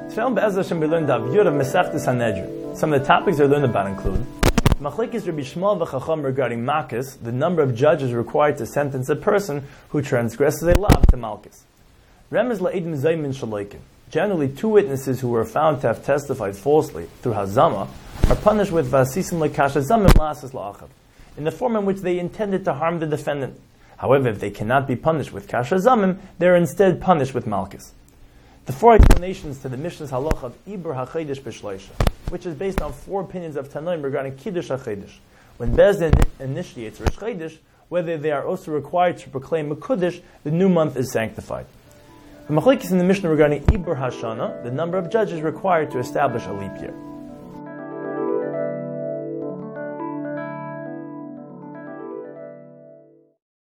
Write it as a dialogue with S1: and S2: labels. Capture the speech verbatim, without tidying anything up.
S1: Today on Be'ez Hashem we learned Daf Yud of Mesechtes Sanhedrin. Some of the topics I learned about include Machlekes Rabbi Shmuel v'Chacham regarding Malkus, the number of judges required to sentence a person who transgresses a law to Malkus. Remez la'edim zaymin shaloikin. Generally, two witnesses who were found to have testified falsely through Hazama are punished with Vasisim lekasha zamin la'asas la'achav, in the form in which they intended to harm the defendant. However, if they cannot be punished with kasha zamim, they are instead punished with Malkus. The four explanations to the Mishnah's halach of Ibur HaChedesh B'Shleisha, which is based on four opinions of Tanoim regarding Kiddush HaChedesh. When Bezdin initiates Rosh Chodesh, whether they are also required to proclaim Mekudesh, the new month is sanctified. The Machlekes in the Mishnah regarding Ibur HaShana, the number of judges required to establish a leap year.